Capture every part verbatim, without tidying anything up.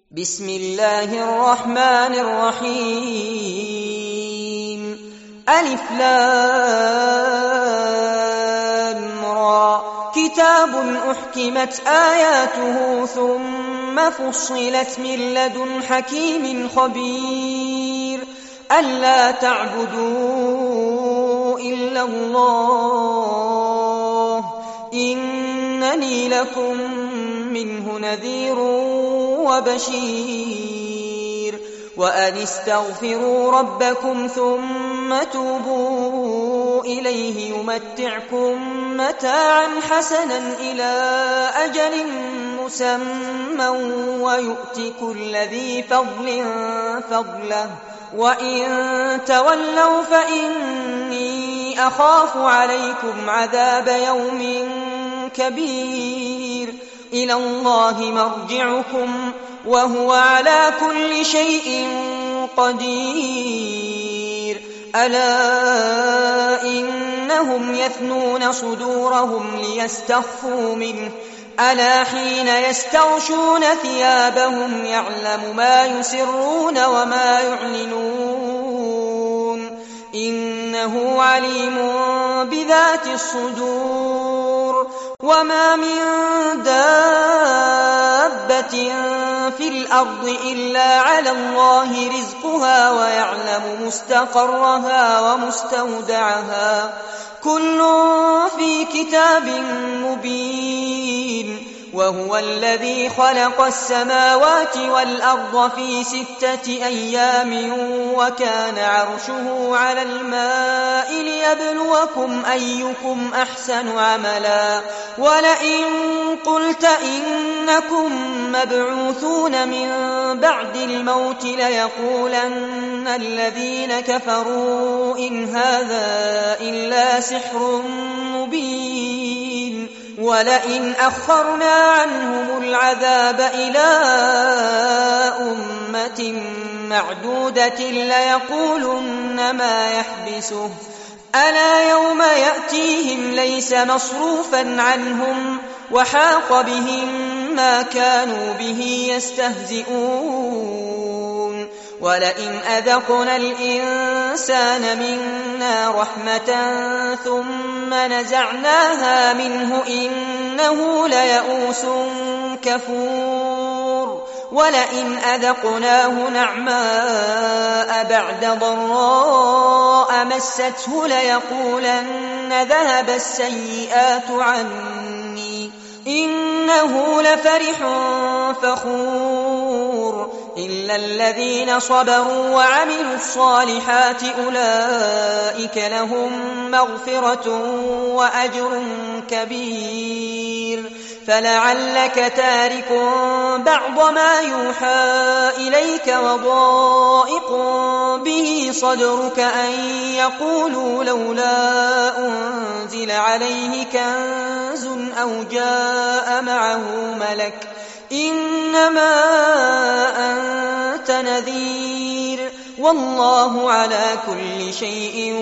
بسم الله الرحمن الرحيم ألف لام را كتاب أحكمت آياته ثم فصلت من لدن حكيم خبير ألا تعبدوا إلا الله إنني لكم منه نذير وبشير وأن استغفروا ربكم ثم توبوا إليه يمتعكم متاعا حسنا إلى أجل مسمى ويؤت كل ذي فضل فضله وإن تولوا فإني أخاف عليكم عذاب يوم كبير إلى الله مرجعكم وهو على كل شيء قدير ألا إنهم يثنون صدورهم ليستخفوا منه ألا حين يستغشون ثيابهم يعلم ما يسرون وما يعلنون إنه عليم بذات الصدور وما من دابة في الأرض إلا على الله رزقها ويعلم مستقرها ومستودعها كل في كتاب مبين وهو الذي خلق السماوات والأرض في ستة أيام وكان عرشه على الماء ليبلوكم أيكم أحسن عملا ولئن قلت إنكم مبعوثون من بعد الموت ليقولن الذين كفروا إن هذا إلا سحر مبين ولئن أخرنا عنهم العذاب إلى أمة معدودة ليقولن ما يحبسه ألا يوم يأتيهم ليس مصروفا عنهم وحاق بهم ما كانوا به يستهزئون ولئن أذقنا الإنسان منا رحمة ثم نزعناها منه إنه ليئوس كفور ولئن أذقناه نعماء بعد ضراء مسته ليقولن ذهب السيئات عني إنه لفرح فخور إلا الذين صبروا وعملوا الصالحات أولئك لهم مغفرة وأجر كبير فلعلك تارك بعض ما يوحى إليك وضائق به صدرك أن يقولوا لولا أنزل عليه كنز أو جاء معه ملك إنما أنت نذير والله على كل شيء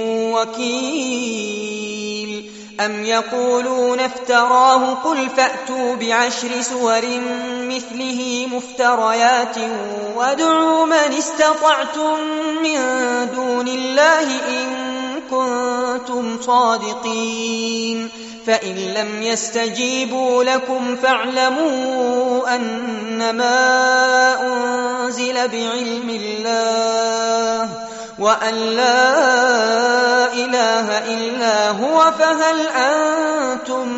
وكيل أم يقولون افتراه قل فأتوا بعشر سور مثله مفتريات وادعوا من استطعتم من دون الله إن كنتم صادقين فإن لم يستجيبوا لكم فاعلموا أنما أنزل بعلم الله وأن لا إله إلا هو فهل أنتم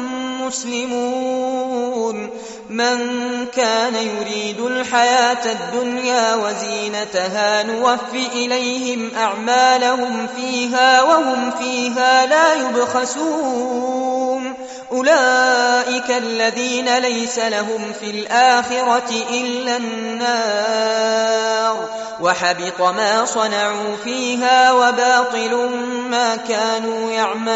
مسلمون من كان يريد الحياة الدنيا وزينتها نوفي إليهم أعمالهم فيها وهم فيها لا يبخسون أولئك الذين ليس لهم في الآخرة إلا النار وحبط ما صنعوا فيها وباطل ما كانوا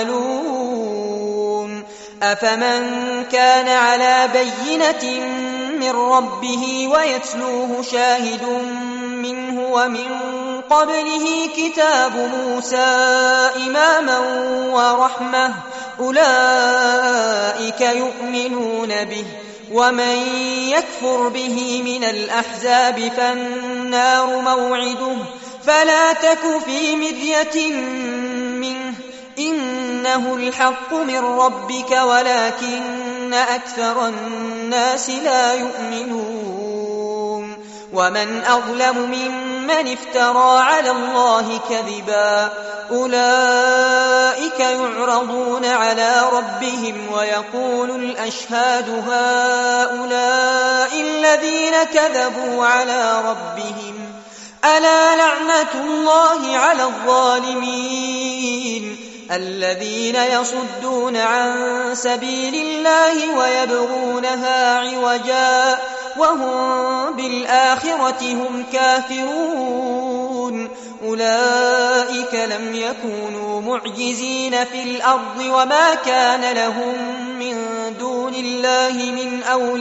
يعملون أفمن كان على بينة من ربه ويتلوه شاهد منه ومن قبله كتاب موسى إماما ورحمة أولئك يؤمنون به ومن يكفر به من الأحزاب فالنار موعده فلا تك في مرية منه إنه الحق من ربك ولكن أكثر الناس لا يؤمنون ومن أظلم ممن افترى على الله كذبا أولئك يعرضون على ربهم ويقول الأشهاد هؤلاء الذين كذبوا على ربهم ألا لعنة الله على الظالمين الذين يصدون عن سبيل الله ويبغونها عوجا وهم بالآخرة هم كافرون أولئك لم يكونوا معجزين في الأرض وما كان لهم من دون الله من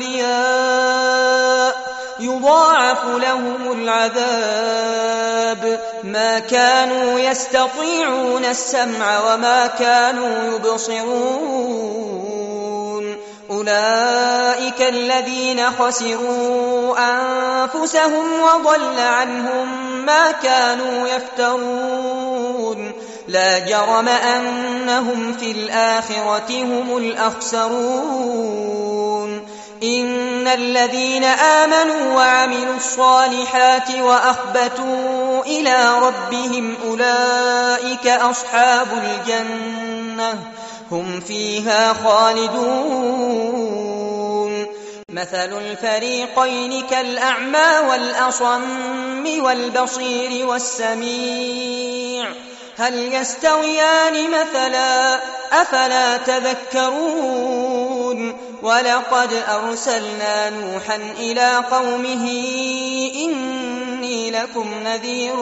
أولياء يضاعف لهم العذاب ما كانوا يستطيعون السمع وما كانوا يبصرون أولئك الذين خسروا أنفسهم وضل عنهم ما كانوا يفترون لا جرم أنهم في الآخرة هم الأخسرون إن الذين آمنوا وعملوا الصالحات وأخبتوا إلى ربهم أولئك أصحاب الجنة هم فيها خالدون مثل الفريقين كالأعمى والأصم والبصير والسميع هل يستويان مثلا أفلا تذكرون ولقد أرسلنا نوحا إلى قومه إني لكم نذير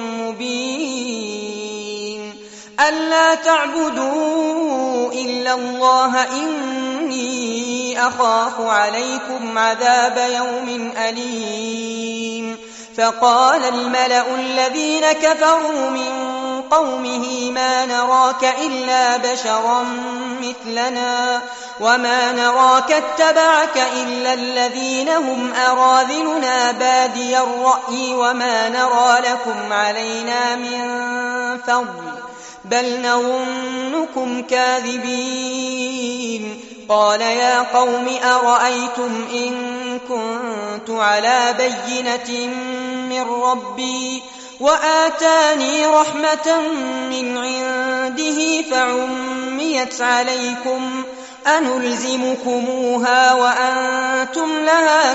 مبين ألا تعبدوا إلا الله إني أخاف عليكم عذاب يوم أليم فقال الملأ الذين كفروا من قومه ما نراك إلا بشرا مثلنا وما نراك اتبعك إلا الذين هم أراذلنا بادي الرأي وما نرى لكم علينا من فضل بل نظنكم كاذبين قال يا قوم أرأيتم إن كنت على بينة من ربي وآتاني رحمة من عنده فعميت عليكم أنلزمكموها وأنتم لها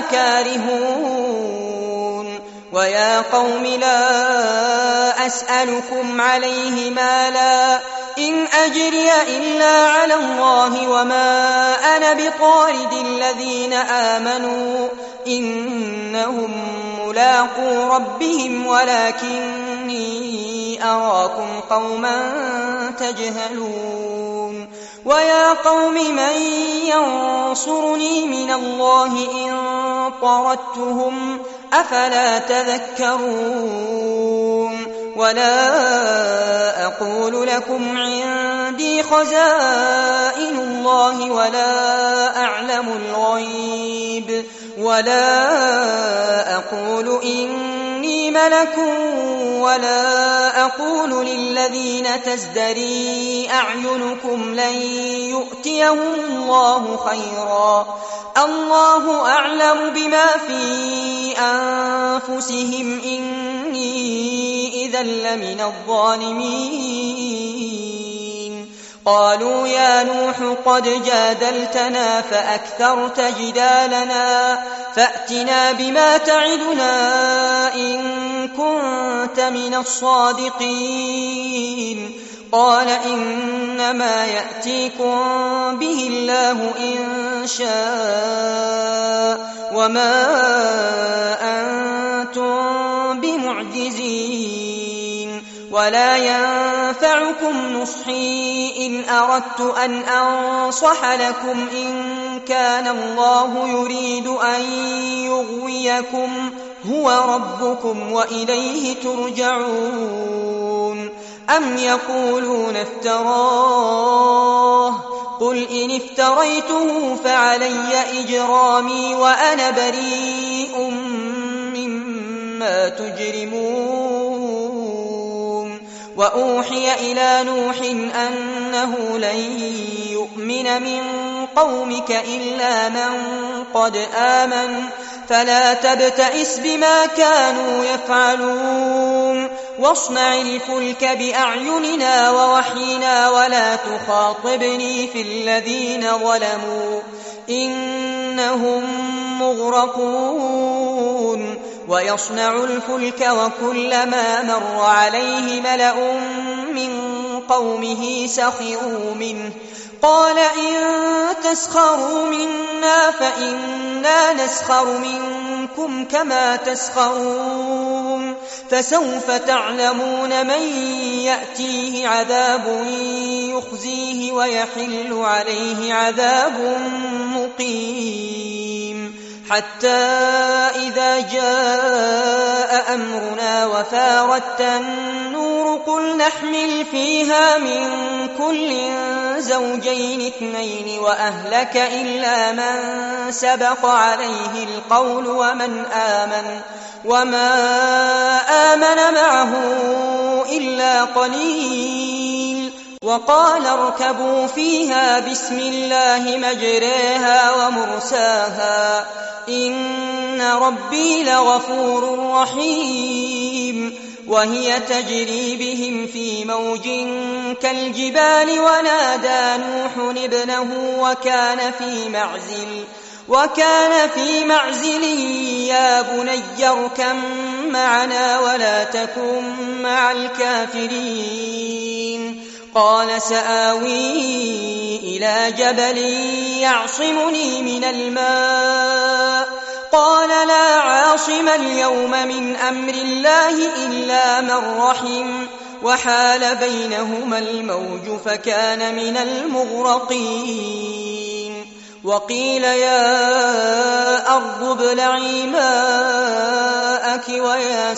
كارهون ويا قوم لا أسألكم عليه مالا إن أجري إلا على الله وما أنا بطارد الذين آمنوا إنهم ملاقو ربهم ولكني أراكم قوما تجهلون ويا قوم من ينصرني من الله إن طردتهم أفلا تذكرون ولا أقول لكم عندي خزائن الله ولا أعلم الغيب ولا أقول إني ملك ولا أقول للذين تزدري أعينكم لن يؤتيهم الله خيرا الله أعلم بما في أنفسهم إني إذا لمن الظالمين قالوا يا نوح قد جادلتنا فأكثرت جدالنا فأتنا بما تعدنا إن كنت من الصادقين قال إنما يأتيكم به الله إن شاء وما أنتم بمعجزين ولا ينفعكم نصحي إن أردت أن أنصح لكم إن كان الله يريد أن يغويكم هو ربكم وإليه ترجعون أم يقولون افتراه قل إن افتريته فعلي إجرامي وأنا بريء مما تجرمون وأوحي إلى نوح أنه لن يؤمن من قومك إلا من قد آمن فلا تبتئس بما كانوا يفعلون واصنع الفلك بأعيننا ووحينا ولا تخاطبني في الذين ظلموا إنهم مغرقون ويصنع الفلك وكلما مر عليه ملأ من قومه سخروا منه قال إن تسخروا منا فإنا نسخر منكم كما تسخرون فسوف تعلمون من يأتيه عذاب يخزيه ويحل عليه عذاب مقيم حتى إذا جاء أمرنا وفارت النور قل نحمل فيها من كل زوجين اثنين وأهلك إلا من سبق عليه القول ومن آمن وما آمن معه إلا قليل وقال اركبوا فيها بسم الله مجريها ومرساها إن ربي لغفور رحيم وهي تجري بهم في موج كالجبال ونادى نوح ابنه وكان في معزل وكان في معزل يا بني اركب معنا ولا تكن مع الكافرين قال سآوي إلى جبل يعصمني من الماء قال لا عاصم اليوم من أمر الله إلا من رحم وحال بينهما الموج فكان من المغرقين وقيل يا أرض ابلعي ماءك ويا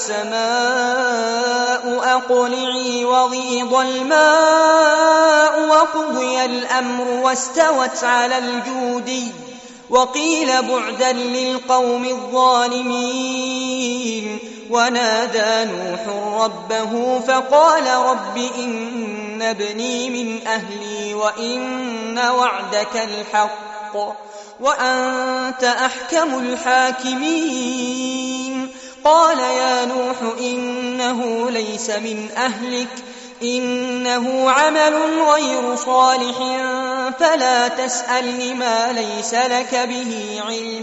سماء أقلعي وغيض الماء وقضي الأمر واستوت على الجودي وقيل بعدا للقوم الظالمين ونادى نوح ربه فقال رب إن ابني من أهلي وإن وعدك الحق وأنت أحكم الحاكمين قال يا نوح إنه ليس من أهلك إنه عمل غير صالح فلا تسألني ما ليس لك به علم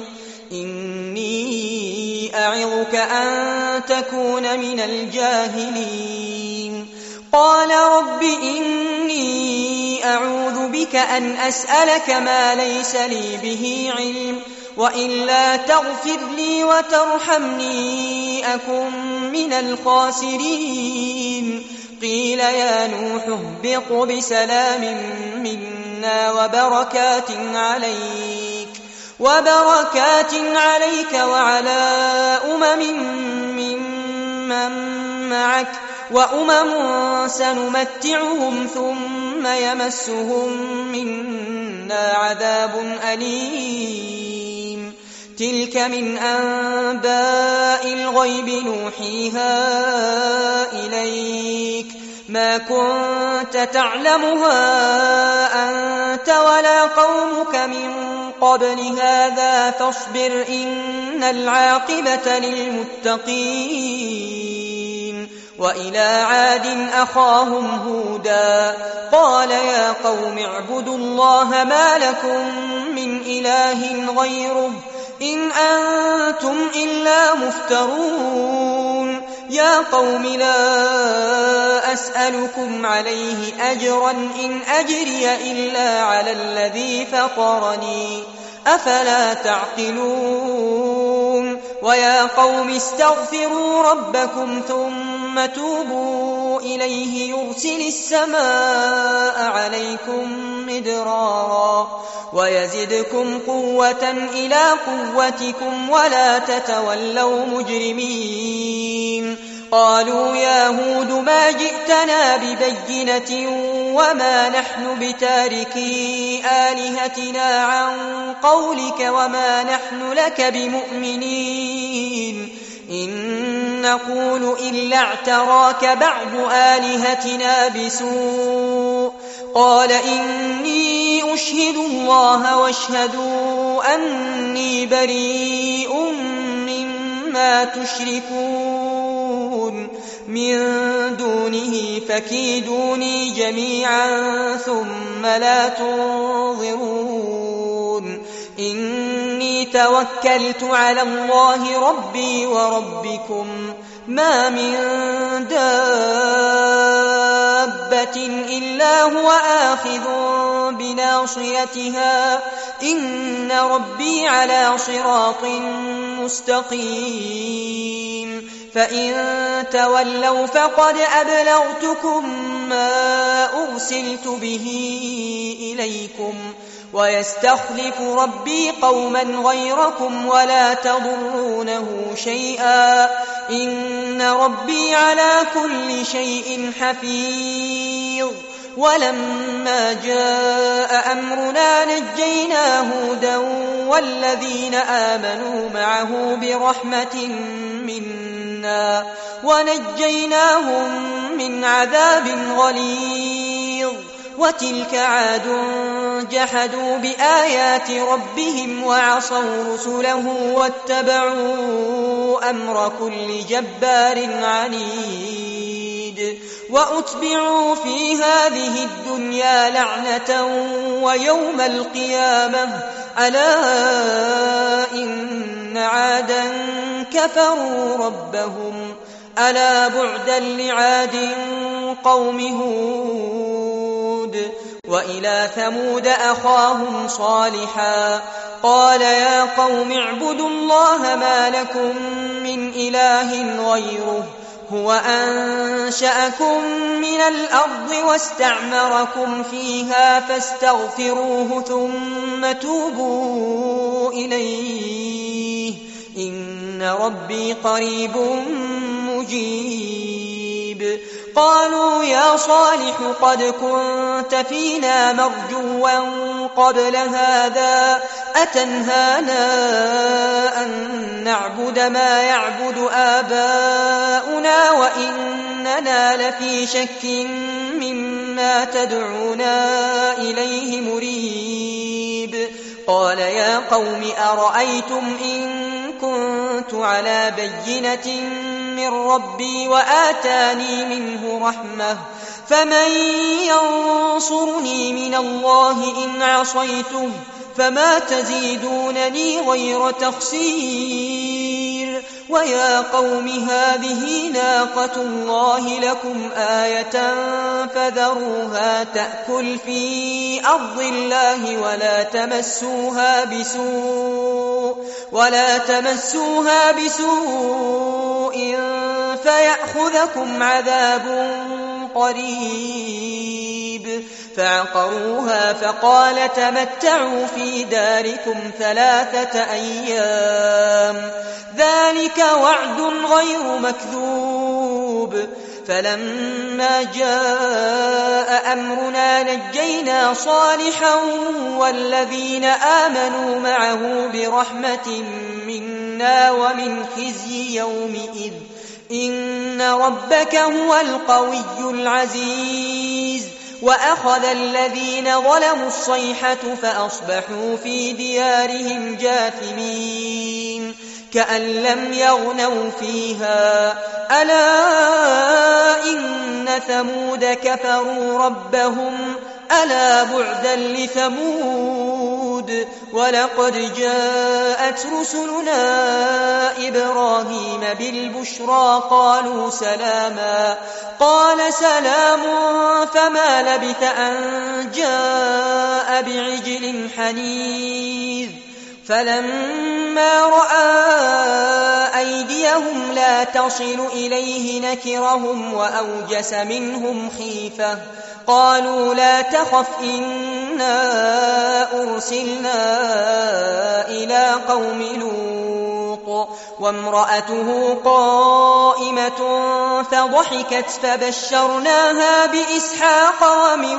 إني أعظك أن تكون من الجاهلين قال رب إني أعوذ بك أن أسألك ما ليس لي به علم وإلا تغفر لي وترحمني أكن من الخاسرين قيل يا نوح اهبط بسلام منا وبركات عليك وبركات عليك وعلى أمم ممن معك وأمم سنمتعهم ثم يمسهم منا عذاب أليم تلك من أنباء الغيب نوحيها إليك ما كنت تعلمها أنت ولا قومك من قبل هذا فاصبر إن العاقبة للمتقين وإلى عاد أخاهم هودا قال يا قوم اعبدوا الله ما لكم من إله غيره إن أنتم إلا مفترون يا قوم لا أسألكم عليه أجرا إن أجري إلا على الذي فطرني أفلا تعقلون ويا قوم استغفروا ربكم ثم توبوا إليه يرسل السماء عليكم مدرارا ويزدكم قوة إلى قوتكم ولا تتولوا مجرمين قالوا يا هود ما جئتنا ببينة وما نحن بتاركي آلهتنا عن قولك وما نحن لك بمؤمنين إن نقول إلا اعتراك بعض آلهتنا بسوء قال إني أشهد الله واشهدوا أني بريء مما تشركون من دونه فكيدوني جميعا ثم لا تنظرون إني توكلت على الله ربي وربكم ما من دابة إلا هو آخذ بناصيتها إن ربي على صراط مستقيم فإن تولوا فقد أبلغتكم ما أرسلت به إليكم ويستخلف ربي قوما غيركم ولا تضرونه شيئا إن ربي على كل شيء حفيظ ولما جاء أمرنا نجينا هودا والذين آمنوا معه برحمة منا ونجيناهم من عذاب غليظ وتلك عاد جحدوا بآيات ربهم وعصوا رسله واتبعوا أمر كل جبار عنيد وأتبعوا في هذه الدنيا لعنة ويوم القيامة ألا إن عادا كفروا ربهم ألا بعدا لعاد قوم هود وإلى ثمود أخاهم صالحا قال يا قوم اعبدوا الله ما لكم من إله غيره هو أنشأكم من الأرض واستعمركم فيها فاستغفروه ثم توبوا إليه إن ربي قريب مجيب قالوا يا صالح قد كنت فينا مرجوا قبل هذا أتنهانا أن نعبد ما يعبد آباؤنا وإننا لفي شك مما تدعونا إليه مريب قال يا قوم أرأيتم إن كنت على بينة من ربي وآتاني منه رحمة فمن ينصرني من الله إن عصيته فما تزيدونني غير تخسير ويا قوم هذه ناقة الله لكم آية فذروها تأكل في أرض الله ولا تمسوها بسوء ولا تمسوها بسوء فيأخذكم عذاب قريب فعقروها فقال تمتعوا في داركم ثلاثة أيام ذلك وعد غير مكذوب فلما جاء أمرنا نجينا صالحا والذين آمنوا معه برحمة منا ومن خزي يومئذ إن ربك هو القوي العزيز وأخذ الذين ظلموا الصيحة فأصبحوا في ديارهم جاثمين كأن لم يغنوا فيها ألا إن ثمود كفروا ربهم ألا بعدا لثمود ولقد جاءت رسلنا إبراهيم بالبشرى قالوا سلاما قال سلام فما لبث أن جاء بعجل حنيذ فلما رأى أيديهم لا تصل إليه نكرهم وأوجس منهم خيفة قالوا لا تخف إنا أرسلنا إلى قوم لوط وامرأته قائمة مرضية فضحكت فبشرناها بإسحاق ومن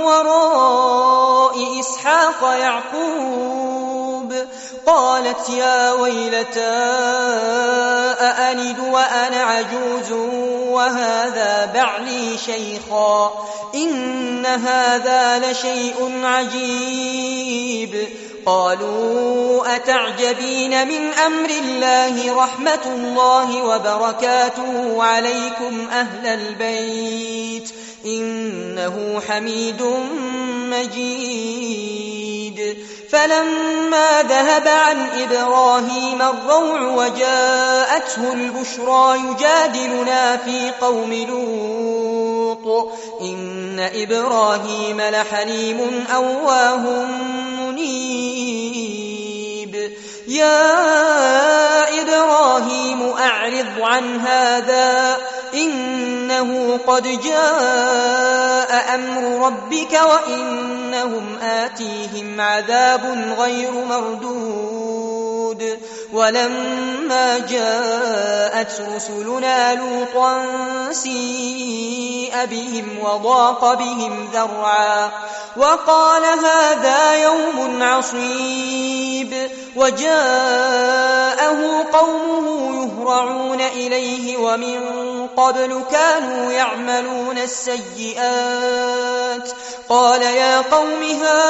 وراء إسحاق يعقوب قالت يا ويلتى أألد وأنا عجوز وهذا بعلي شيخا إن هذا لشيء عجيب قالوا أتعجبين من أمر الله رحمة الله وبركاته عليكم أهل البيت إنه حميد مجيد فلما ذهب عن إبراهيم الروع وجاءته البشرى يجادلنا في قوم لوط إن إبراهيم لحليم أواه منيب يا إبراهيم أعرض عن هذا إنه قد جاء أمر ربك وإنهم آتيهم عذاب غير مردود ولما جاءت رسلنا لوطا سيء بهم وضاق بهم ذرعا وقال هذا يوم عصيب وجاءه قومه يهرعون إليه ومن قبل كانوا يعملون السيئات قال يا قوم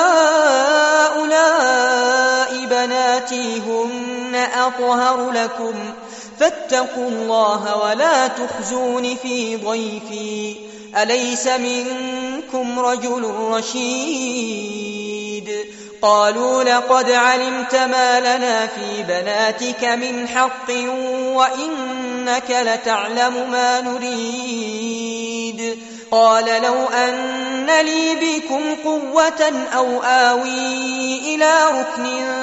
هؤلاء بناتي هن أطهر لكم فاتقوا الله ولا تخزون في ضيفي أليس منكم رجل رشيد قالوا لقد علمت ما لنا في بناتك من حق وإنك لتعلم ما نريد قال لو أن لي بكم قوة أو آوي إلى ركن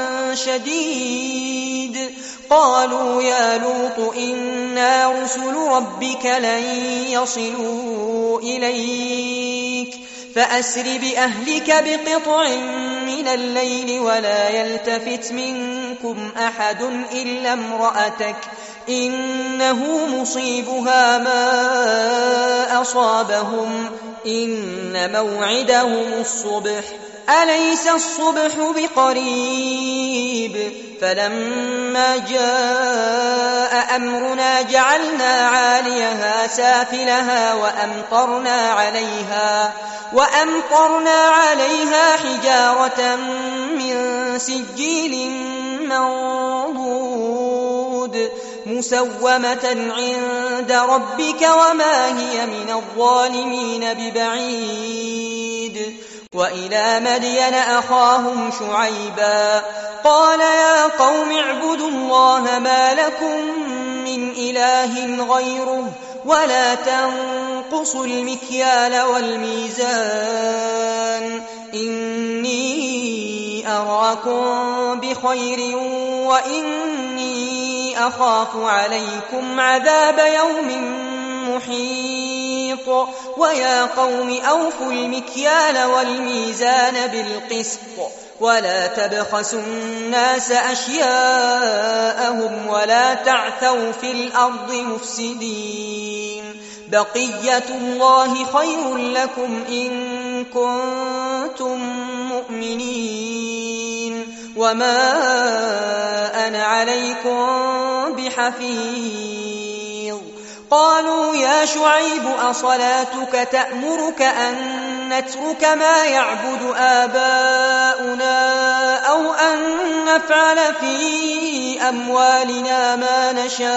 شديد قالوا يا لوط إنا رسل ربك لن يصلوا إليك فأسر بأهلك بقطع من الليل ولا يلتفت منكم أحد إلا امرأتك إنه مصيبها ما أصابهم إن موعدهم الصبح أليس الصبح بقريب فلما جاء أمرنا جعلنا عاليها سافلها وأمطرنا عليها وأمطرنا عليها حجارة من سجيل منضود مسومة عند ربك وما هي من الظالمين ببعيد وإلى مدين أخاهم شعيبا قال يا قوم اعبدوا الله ما لكم من إله غيره ولا تنقصوا المكيال والميزان إني أراكم بخير وإني أخاف عليكم عذاب يوم محيط ويا قوم أوفوا المكيال والميزان بالقسط ولا تبخسوا الناس أشياءهم ولا تعثوا في الأرض مفسدين بقية الله خير لكم إن كنتم مؤمنين وما أنا عليكم بحفيظ قالوا يا شعيب أصلاتك تأمرك أن نترك ما يعبد آباؤنا أو أن نفعل في أموالنا ما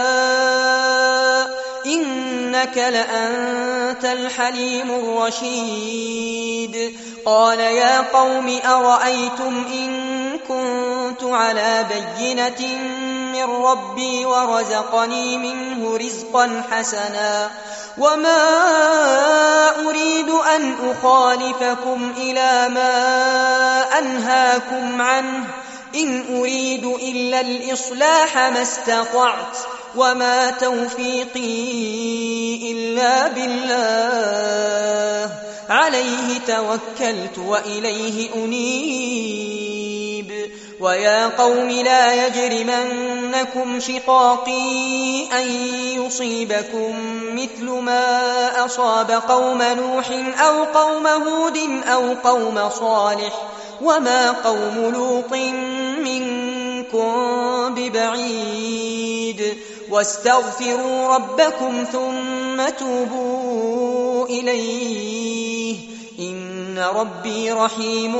نشاء إنك لأنت الحليم الرشيد قال يا قوم أرأيتم إن كنت على بينة من ربي ورزقني منه رزقا حسنا وما أريد أن أخالفكم إلى ما أنهاكم عنه إن أريد إلا الإصلاح ما استطعت وما توفيقي إلا بالله عليه توكلت وإليه أنيب ويا قوم لا يجرمنكم شقاقي أن يصيبكم مثل ما أصاب قوم نوح أو قوم هود أو قوم صالح وما قوم لوط منكم ببعيد واستغفروا ربكم ثم توبوا إليه إن ربي رحيم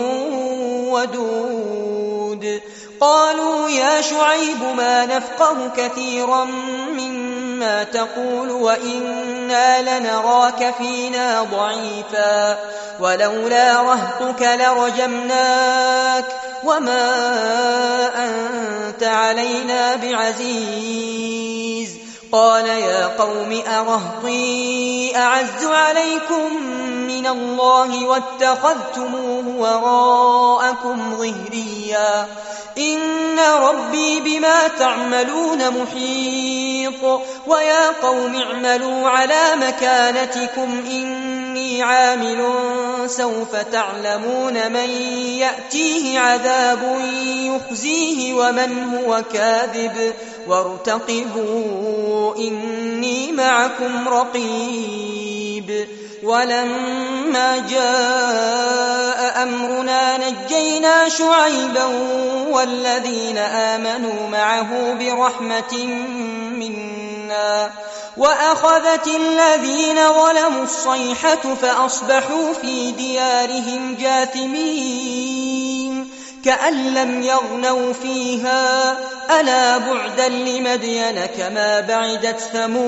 ودود. قالوا يا شعيب ما نفقه كثيرا مما تقول وإنا لنراك فينا ضعيفا ولولا رهطك لرجمناك وما أنت علينا بعزيز. قال يا قوم أرهطي أعز عليكم من الله واتخذتموه وراءكم ظهريا إن ربي بما تعملون محيط. ويا قوم اعملوا على مكانتكم إني عامل سوف تعلمون من يأتيه عذاب يخزيه ومن هو كاذب وارتقبوا إني معكم رقيب. ولما جاء أمرنا نجينا شعيبا والذين آمنوا معه برحمة منا وأخذت الذين ظلموا الصيحة فأصبحوا في ديارهم جاثمين كأن لم يغنوا فيها ألا بعدا لمدين كما بعدت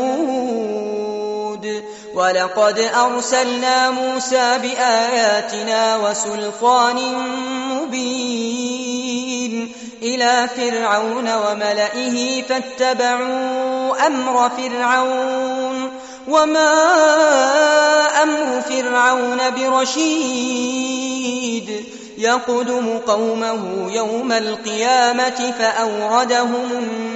ثمود. ولقد أرسلنا موسى بآياتنا وسلطان مبين إلى فرعون وملئه فاتبعوا أمر فرعون وما أمر فرعون برشيد يقدم قومه يوم القيامة فأوردهم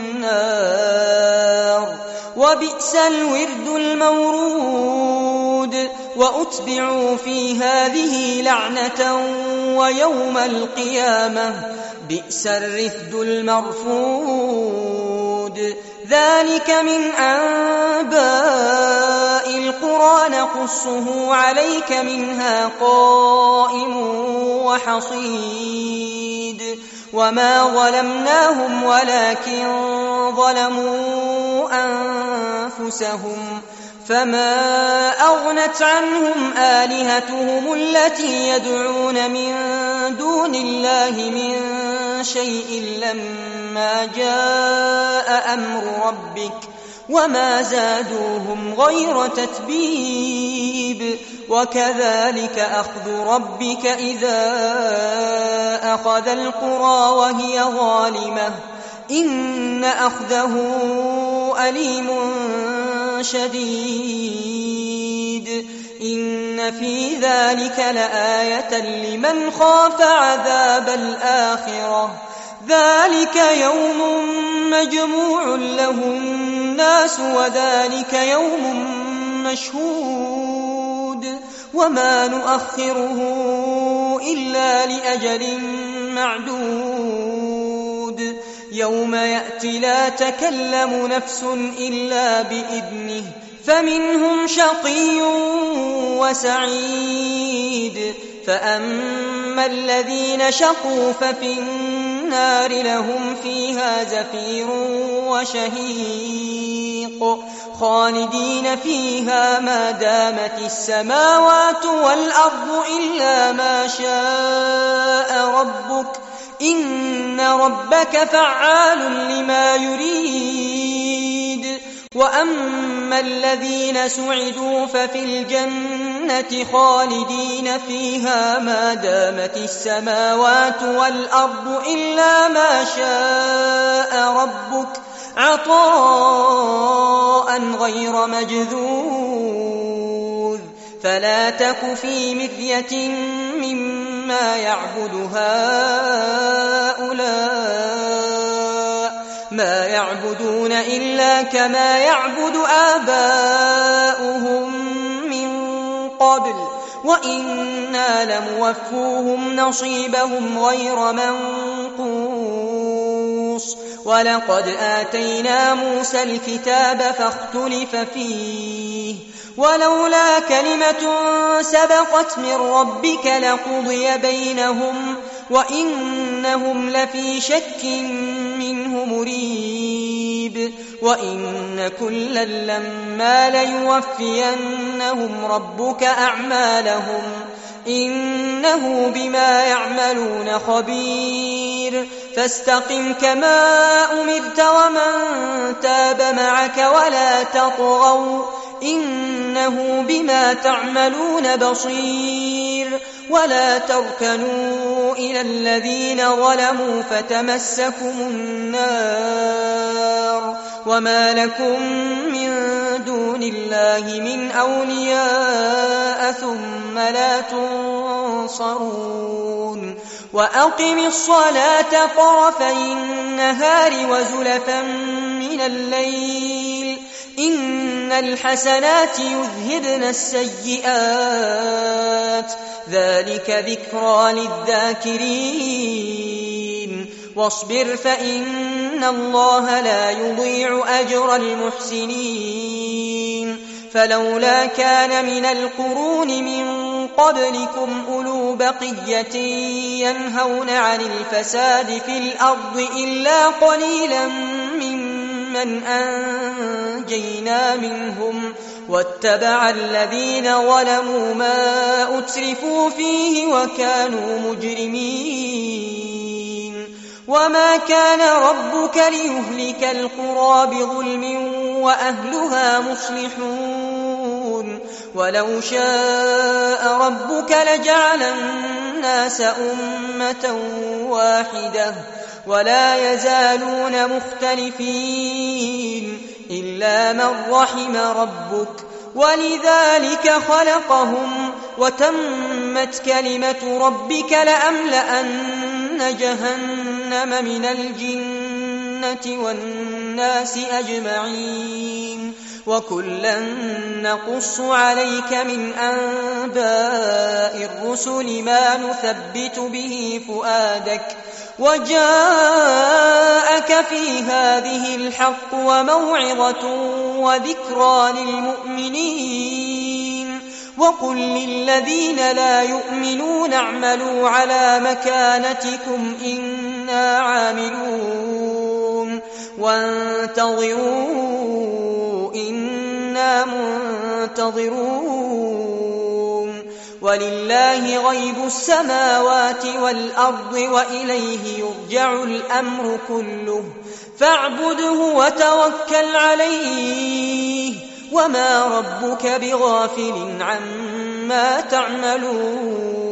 النار وبئس الورد المورود. وأتبعوا في هذه لعنة ويوم القيامة بئس الرفد المرفود. ذلك من أنباء القرى نقصه عليك منها قائم وحصيد. وما ظلمناهم ولكن ظلموا أنفسهم فما أغنت عنهم آلهتهم التي يدعون من دون الله من شيء لما جاء أمر ربك وما زادوهم غير تتبيب. وكذلك أخذ ربك إذا أخذ القرى وهي ظالمة إن أخذه أليم شديد. إن في ذلك لآية لمن خاف عذاب الآخرة ذلك يوم مجموع له الناس وذلك يوم مشهود وما نؤخره إلا لأجل معدود. يوم يأتي لا تكلم نفس إلا بإذنه فمنهم شقي وسعيد. فأما الذين شقوا ففي النار لهم فيها زفير وشهيق خالدين فيها ما دامت السماوات والأرض إلا ما شاء ربك إن ربك فعال لما يريد. وأما الذين سعدوا ففي الجنة خالدين فيها ما دامت السماوات والأرض إلا ما شاء ربك عطاء غير مجذوذ. فلا تك في مرية مما يعبد هؤلاء ما يعبدون إلا كما يعبد آباؤهم من قبل وإنا لموفوهم نصيبهم غير منقوص ولقد آتينا موسى الكتاب فاختلف فيه ولولا كلمة سبقت من ربك لقضي بينهم وإنهم لفي شك منه مريب وإن كلا لما ليوفينهم ربك أعمالهم إنه بما يعملون خبير فاستقم كما أمرت ومن تاب معك ولا تطغوا إنه بما تعملون بصير ولا تركنوا إلى الذين ظلموا فتمسكم النار وما لكم من دون الله من أولياء ثم لا تنصرون وأقم الصلاة طرفي النهار وزلفا من الليل إن الحسنات يذهبن السيئات ذلك ذكرى للذاكرين واصبر فإن الله لا يضيع أجر المحسنين فلولا كان من القرون من قبلكم أولو بقية ينهون عن الفساد في الأرض إلا قليلا ممن أنجينا منهم واتبع الذين ظلموا ما أترفوا فيه وكانوا مجرمين وما كان ربك ليهلك القرى بظلم وأهلها مصلحون ولو شاء ربك لجعل الناس أمة واحدة ولا يزالون مختلفين إلا من رحم ربك ولذلك خلقهم وتمت كلمة ربك لأملأن جهنم من الجنة والناس أجمعين وكلا نقص عليك من أنباء الرسل ما نثبت به فؤادك وجاءك في هذه الحق وموعظة وذكرى للمؤمنين وقل للذين لا يؤمنون اعملوا على مكانتكم إنا عاملون وانتظروا إنا منتظرون ولله غيب السماوات والأرض وإليه يرجع الأمر كله فاعبده وتوكل عليه وما ربك بغافل عما تعملون